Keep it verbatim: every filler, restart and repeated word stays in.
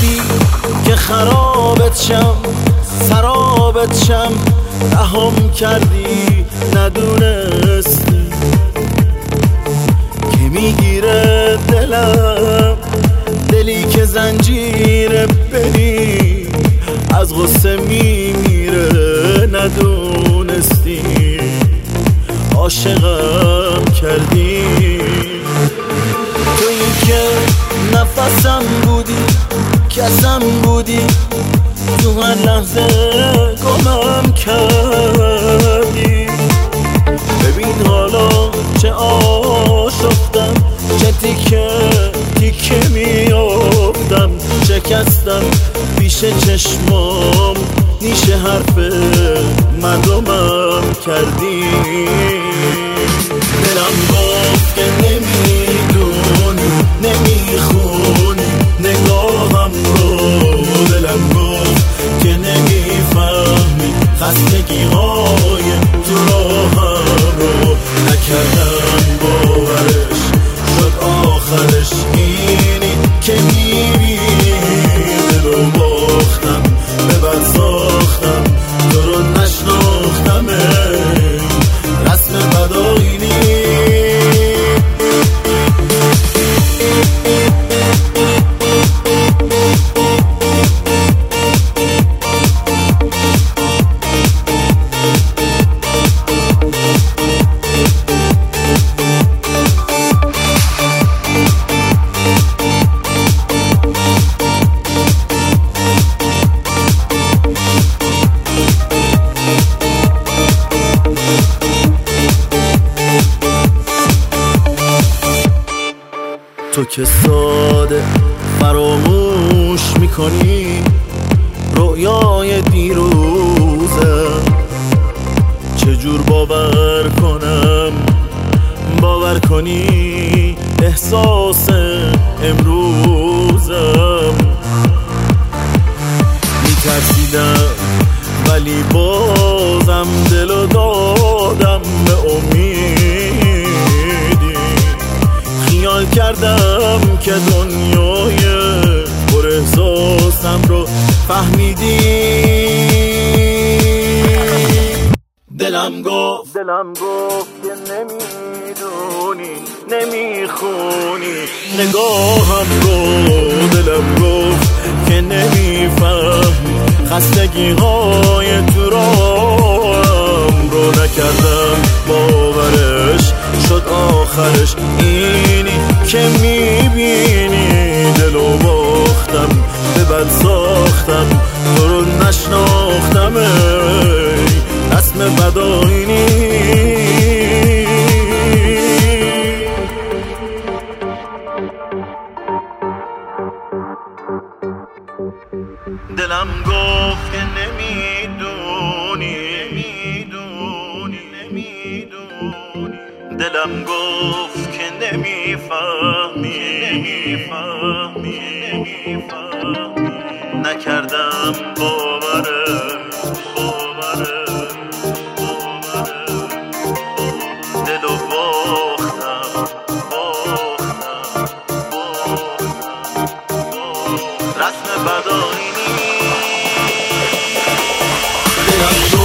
بودی که خرابت شم، سرابت شم، رهام کردی ندونستی که میگیره دلم، دلی که زنجیر بری از غصه میمیره ندونستی عاشقم کردی. تویی که نفسم بودی، کسم بودی، تو هر لحظه گمم کردی. ببین حالا چه آشفتم، چه تیکه تیکه میافتم، شکستم پیش چشمام، نیش حرف مردمم کردی. دلم گفت که نمیدونی، نمیخونی نگاهم رو، دلم گفت که نمیفهمی خستگی های تو راهم رو. نکردم باورش، شد آخرش اینی که میبینی دلو باختم، به بد ساختم، تو رو نشناختم، رسم بداینی. تو که ساده فراموش میکنی رویای دیروزم، چجور باور کنم باور کنی احساس امروزم. میترسیدم ولی بازم دلو دادم به امیدی، خیال کردم که دنیای پر احساسم رو فهمیدی. دلم گفت دلم گفت که نمیدونی، نمیخونی نگاهم رو، دلم گفت که نمیفهمی خستگی های تو راهم رو. نکردم باورش، شد آخرش اینی که میبینی دلو باختم، به بد ساختم، تو رو نشناختم، رسم بداینی. دلم گفت که نمیدونی، نمیدونی، نمیدونی، دلم گفت که نمیفهمی، نمیفهمی، نمیفهمی. نکردم باورش، باورش، باورش، دلو باختم، باختم، باختم، باختم، رسم بداینی. دلم